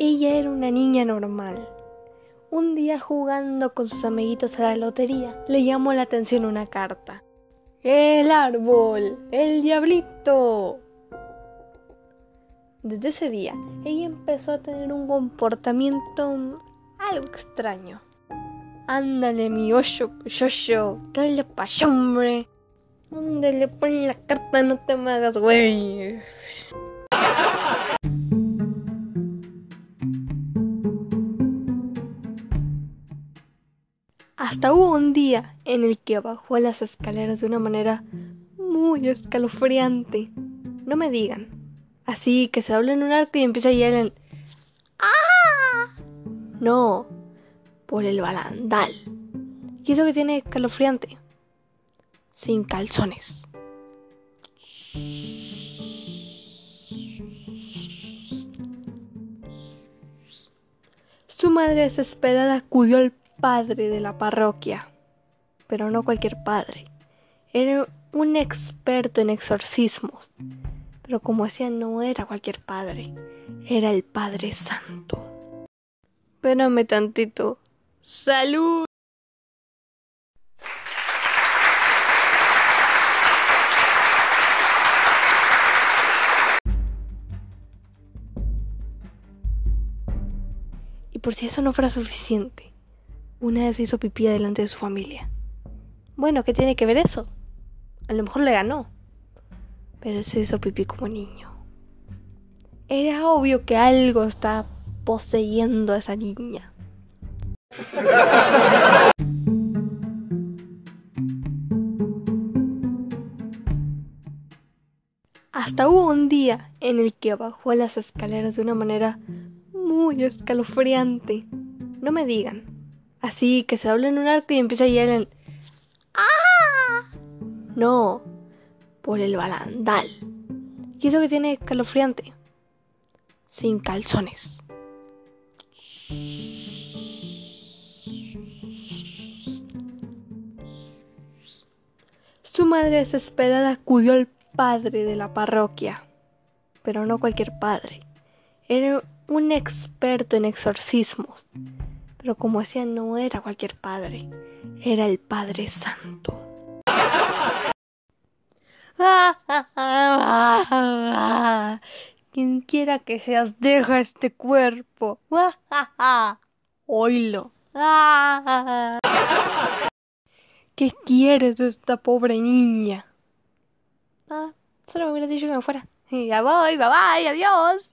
Ella era una niña normal. Un día jugando con sus amiguitos a la lotería, le llamó la atención una carta. ¡El árbol! ¡El diablito! Desde ese día, ella empezó a tener un comportamiento algo extraño. Ándale, mi ocho, yoyo, ¿qué le pasó, hombre? Ándale, pon la carta, no te me hagas güey. Hasta hubo un día en el que bajó las escaleras de una manera muy escalofriante. No me digan. Así que se dobla en un arco y empieza a llegar el... ¡Ah! No, por el barandal. ¿Y eso que tiene escalofriante? Sin calzones. Su madre desesperada acudió al padre de la parroquia, pero no cualquier padre. Era un experto en exorcismos, pero como decía, no era cualquier padre, era el Padre Santo. Espérame tantito. ¡Salud! Y por si eso no fuera suficiente, una vez hizo pipí delante de su familia. Bueno, ¿qué tiene que ver eso? A lo mejor le ganó, pero él se hizo pipí como niño. Era obvio que algo estaba poseyendo a esa niña. Hasta hubo un día en el que bajó las escaleras de una manera muy escalofriante. No me digan. Así que se dobla en un arco y empieza a llegar el... ¡Ah! No, por el barandal. ¿Y eso que tiene escalofriante? Sin calzones. Su madre desesperada acudió al padre de la parroquia, pero no cualquier padre. Era un experto en exorcismos, pero como decía, no era cualquier padre, era el Padre Santo. Quien quiera que seas, deja este cuerpo. Oílo. ¿Qué quieres de esta pobre niña? Solo me hubiera dicho que me fuera. Ya voy, bye bye, adiós.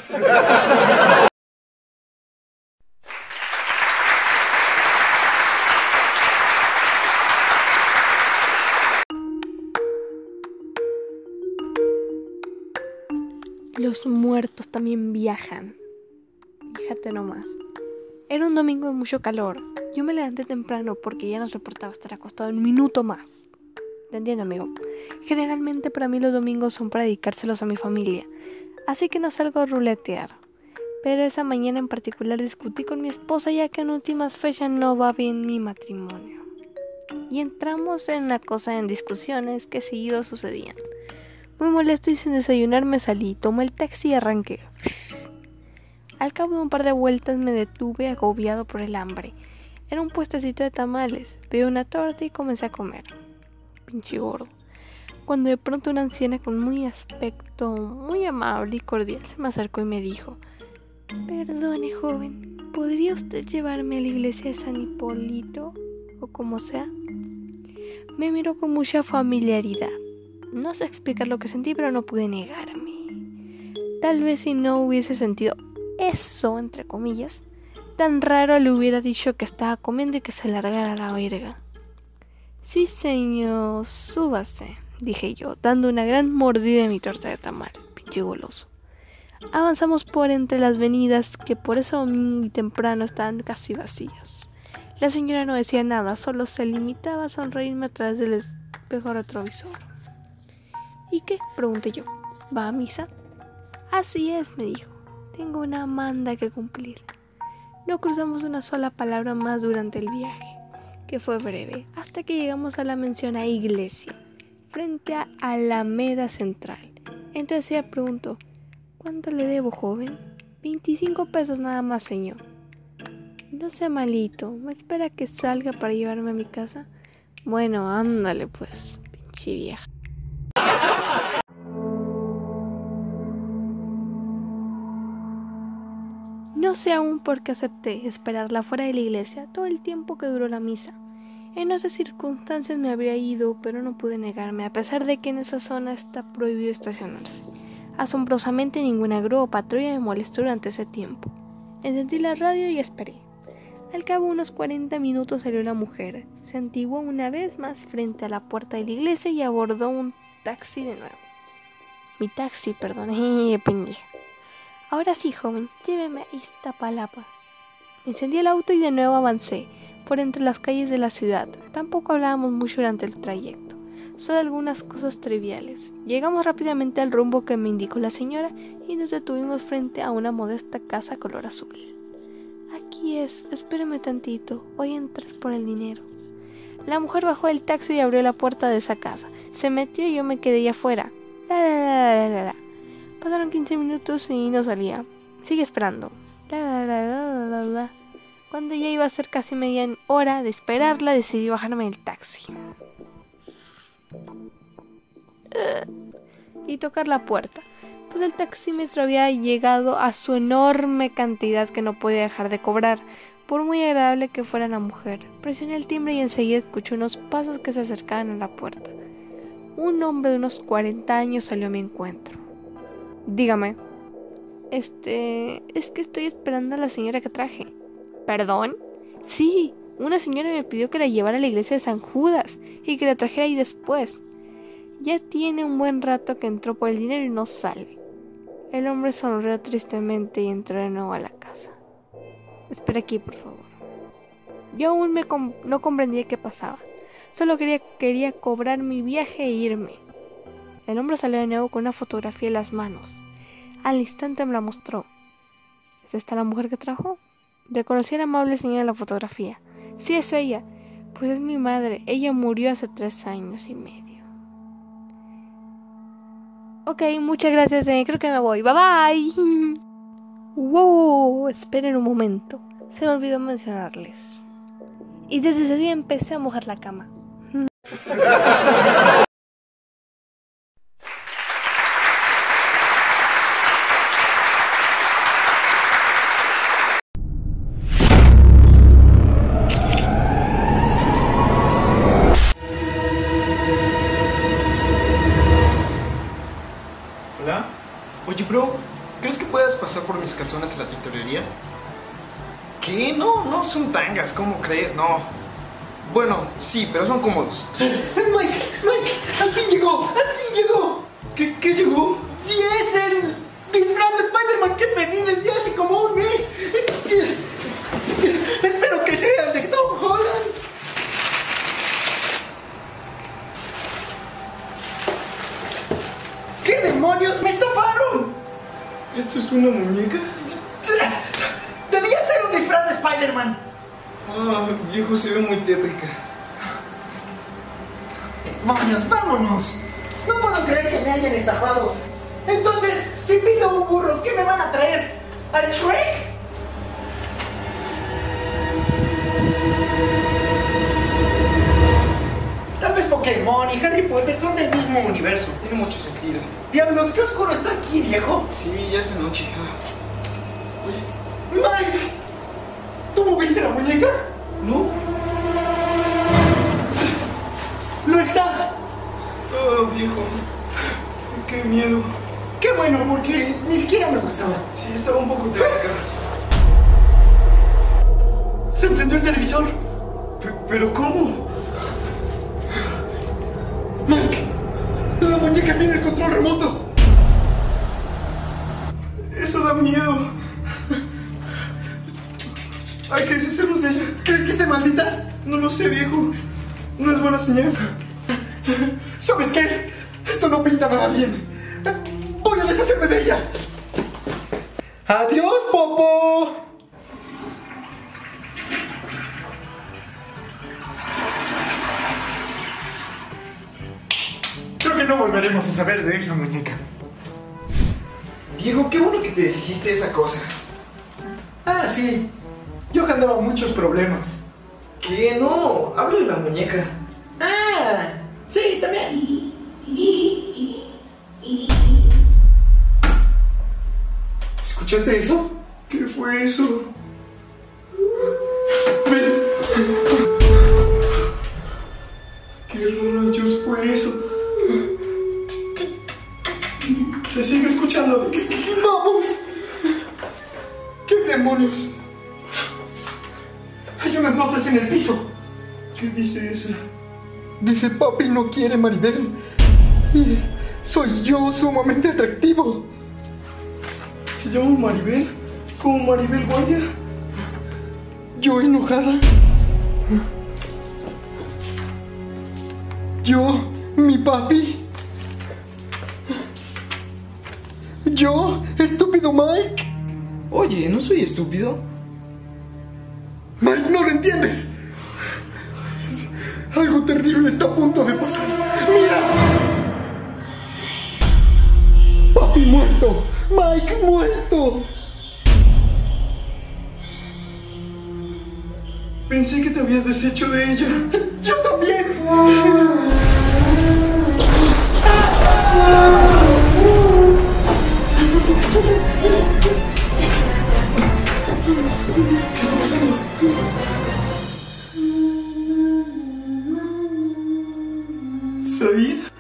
Los muertos también viajan. Fíjate nomás. Era un domingo de mucho calor. Yo me levanté temprano porque ya no soportaba estar acostado un minuto más. ¿Te entiendo, amigo? Generalmente para mí los domingos son para dedicárselos a mi familia, así que no salgo a ruletear. Pero esa mañana en particular discutí con mi esposa ya que en últimas fechas no va bien mi matrimonio. Y entramos en una cosa en discusiones que seguido sucedían. Muy molesto y sin desayunar me salí, tomé el taxi y arranqué. Al cabo de un par de vueltas me detuve agobiado por el hambre. Era un puestecito de tamales, pedí una torta y comencé a comer. Pinche gordo. Cuando de pronto una anciana con muy aspecto muy amable y cordial se me acercó y me dijo: «Perdone, joven, ¿podría usted llevarme a la iglesia de San Hipólito? O como sea». Me miró con mucha familiaridad. No sé explicar lo que sentí, pero no pude negarme. Tal vez si no hubiese sentido eso, entre comillas, tan raro le hubiera dicho que estaba comiendo y que se largara a la verga. «Sí, señor, súbase», dije yo, dando una gran mordida de mi torta de tamal, pinche goloso. Avanzamos por entre las avenidas que por ese domingo y temprano estaban casi vacías. La señora no decía nada, solo se limitaba a sonreírme a través del espejo retrovisor. «¿Y qué?», pregunté yo. «¿Va a misa?». «Así es», me dijo. «Tengo una manda que cumplir». No cruzamos una sola palabra más durante el viaje, que fue breve, hasta que llegamos a la mencionada iglesia, frente a Alameda Central. Entonces ella preguntó: «¿Cuánto le debo, joven?». 25 pesos nada más, señor. No sea malito, ¿me espera que salga para llevarme a mi casa? Bueno, ándale pues, pinche vieja. No sé aún por qué acepté esperarla fuera de la iglesia todo el tiempo que duró la misa. En otras circunstancias me habría ido, pero no pude negarme, a pesar de que en esa zona está prohibido estacionarse. Asombrosamente ninguna grúa o patrulla me molestó durante ese tiempo. Encendí la radio y esperé. Al cabo de unos 40 minutos salió la mujer. Se antiguó una vez más frente a la puerta de la iglesia y abordó un taxi de nuevo. Mi taxi, perdón, pendeja. Ahora sí, joven, lléveme a Iztapalapa. Encendí el auto y de nuevo avancé por entre las calles de la ciudad. Tampoco hablábamos mucho durante el trayecto, solo algunas cosas triviales. Llegamos rápidamente al rumbo que me indicó la señora y nos detuvimos frente a una modesta casa color azul. Aquí es, espéreme tantito, voy a entrar por el dinero. La mujer bajó del taxi y abrió la puerta de esa casa. Se metió y yo me quedé allá afuera. Pasaron 15 minutos y no salía. Sigue esperando. Cuando ya iba a ser casi media hora de esperarla, decidí bajarme del taxi y tocar la puerta, pues el taxímetro había llegado a su enorme cantidad que no podía dejar de cobrar, por muy agradable que fuera la mujer. Presioné el timbre y enseguida escuché unos pasos que se acercaban a la puerta. Un hombre de unos 40 años salió a mi encuentro. Dígame. Es que estoy esperando a la señora que traje. ¿Perdón? Sí, una señora me pidió que la llevara a la iglesia de San Judas y que la trajera ahí después. Ya tiene un buen rato que entró por el dinero y no sale. El hombre sonrió tristemente y entró de nuevo a la casa. Espera aquí, por favor. Yo aún no comprendía qué pasaba. Solo quería cobrar mi viaje e irme. El hombre salió de nuevo con una fotografía en las manos. Al instante me la mostró. ¿Es esta la mujer que trajo? Reconocí a la amable señora en la fotografía. Sí, es ella. Pues es mi madre. Ella murió hace 3 años y medio. Ok, muchas gracias. Creo que me voy. Bye bye. Wow, esperen un momento. Se me olvidó mencionarles. Y desde ese día empecé a mojar la cama. Hola. Oye, bro, ¿crees que puedas pasar por mis calzones a la tintorería? ¿Qué? No son tangas, ¿cómo crees? No. Bueno, sí, pero son cómodos. Mike, al fin llegó. ¿Qué llegó? Sí, es el disfraz de Spider-Man que pedí desde hace como un mes. Espero que sea el de Tom Holland. ¿Qué demonios? ¡Me estafaron! ¿Esto es una muñeca? Debía ser un disfraz de Spider-Man. Ah, viejo, se ve muy tétrica. Demonios, vámonos. No puedo creer que me hayan estafado. Entonces, si pido un burro, ¿qué me van a traer? ¿Al Shrek? Tal vez Pokémon y Harry Potter son del mismo universo. Tiene mucho sentido. Diablos, qué oscuro está aquí, viejo. Sí, ya es de noche. Oye, Mike, ¿tú moviste la muñeca? ¿no? ¡No está! Oh, viejo. Qué miedo. ¡Qué bueno, porque ni siquiera me gustaba! Sí, estaba un poco tétrica. ¡Se encendió el televisor! ¿Pero cómo? ¡Mike! ¡La muñeca tiene el control remoto! Eso da miedo. Hay que deshacernos de ella. ¿Crees que esté maldita? No lo sé, viejo. No es buena señal. ¿Sabes qué? Esto no pinta nada bien. Voy a deshacerme de ella. ¡Adiós, Popo! Creo que no volveremos a saber de esa muñeca. Diego, qué bueno que te deshiciste de esa cosa. Ah, sí. Yo generaba muchos problemas. ¿Qué? No, hablo de la muñeca. Ah, sí, también. ¿Escuchaste eso? ¿Qué fue eso? Ven. ¿Qué rayos fue eso? Se sigue escuchando. ¡Vamos! ¿Qué demonios? Hay unas notas en el piso. ¿Qué dice esa? Dice: papi no quiere Maribel. Y soy yo sumamente atractivo. ¿Se llama Maribel? ¿Como Maribel Guardia? Yo enojada. Yo, mi papi. Yo, estúpido Mike. Oye, ¿no soy estúpido? Mike, no lo entiendes. Algo terrible está a punto de pasar. ¡Mira! Papi muerto. Mike muerto. Pensé que te habías deshecho de ella. Yo también. ¿Qué está pasando? ¿Said?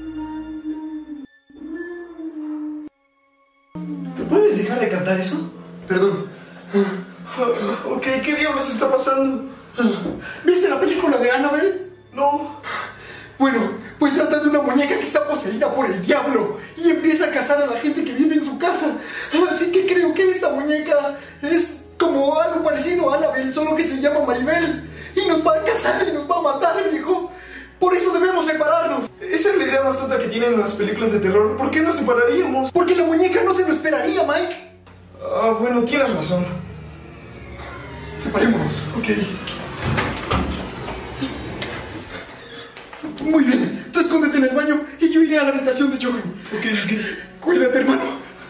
¿Puedes dejar de cantar eso? Perdón. Ok, ¿qué diablos está pasando? ¿Viste la película de Annabelle? No. Bueno, pues trata de una muñeca que está poseída por el diablo y empieza a cazar a la gente que vive en su casa. Así que creo que esta muñeca es como algo parecido a Annabelle, solo que se llama Maribel. Y nos va a cazar y nos va a matar, viejo. Por eso debemos separarnos. Esa es la idea más tonta que tienen en las películas de terror. ¿Por qué nos separaríamos? Porque la muñeca no se lo esperaría, Mike. Ah, bueno, tienes razón. Separémonos. Ok. Muy bien, tú escóndete en el baño y yo iré a la habitación de Johan. Ok. Cuídate, hermano.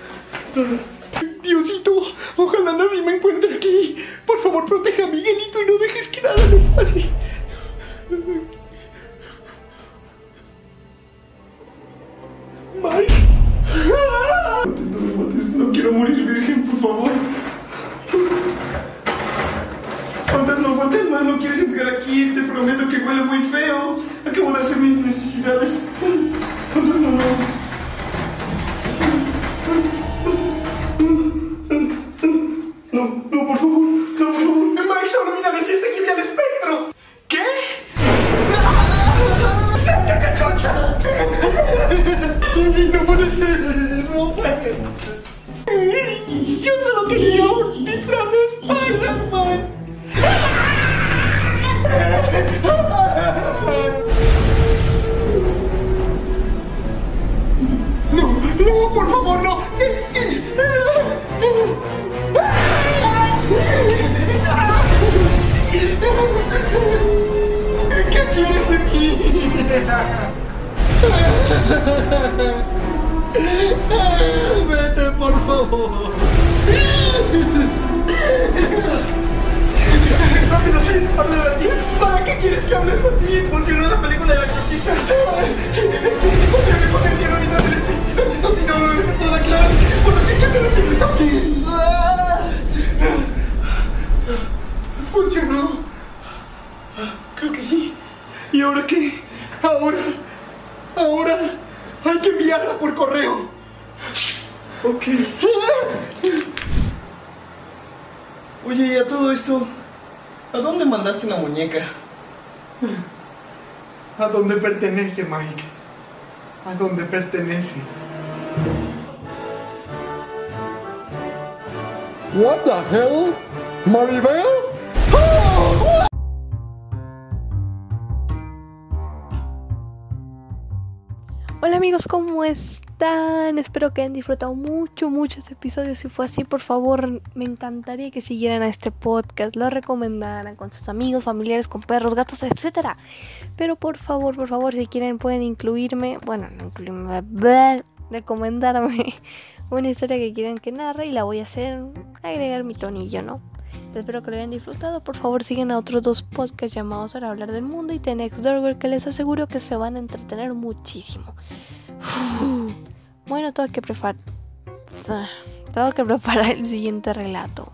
Diosito, ojalá nadie me encuentre aquí. Por favor, protege a Miguelito y no dejes que nada le pase. Mike. No me mates, no quiero morir virgen, por favor. Fantasma, no quieres entrar aquí. Te prometo que huele muy feo. Acabo de hacer mis necesidades. Fantasma, no. No, por favor. No, por favor. Mike, solo vine a decirte que vi al espectro. ¿Qué? ¡Santa cachocha! No puede ser, no puede. Yo solo quería un disfraz de Spider-Man. No, por favor, no. ¿Qué quieres de mí? Vete, por favor. Rápido, sí, háblale a ti. ¿Para qué quieres que hable de ti? Funcionó la película del exorcista. Confío en el poder de la unidad del Espíritu Santo y no lo he toda clara. Por los siglos de los siglos. Amén. Funcionó. Creo que sí. ¿Y ahora qué? Ahora hay que enviarla por correo. Ok. Oye, y a todo esto, ¿a dónde mandaste la muñeca? ¿A dónde pertenece, Mike? ¿A dónde pertenece? What the hell? Maribel? Oh, Hola amigos, ¿cómo están? Espero que hayan disfrutado mucho este episodio. Si fue así, por favor, me encantaría que siguieran a este podcast, lo recomendaran con sus amigos, familiares, con perros, gatos, etcétera. Pero por favor, si quieren pueden incluirme, bueno, no incluirme, recomendarme una historia que quieran que narre y la voy a hacer, agregar mi tonillo, ¿no? Espero que lo hayan disfrutado. Por favor, sigan a otros 2 podcasts llamados Para Hablar del Mundo y The Next Door, que les aseguro que se van a entretener muchísimo. Bueno, tengo que preparar el siguiente relato.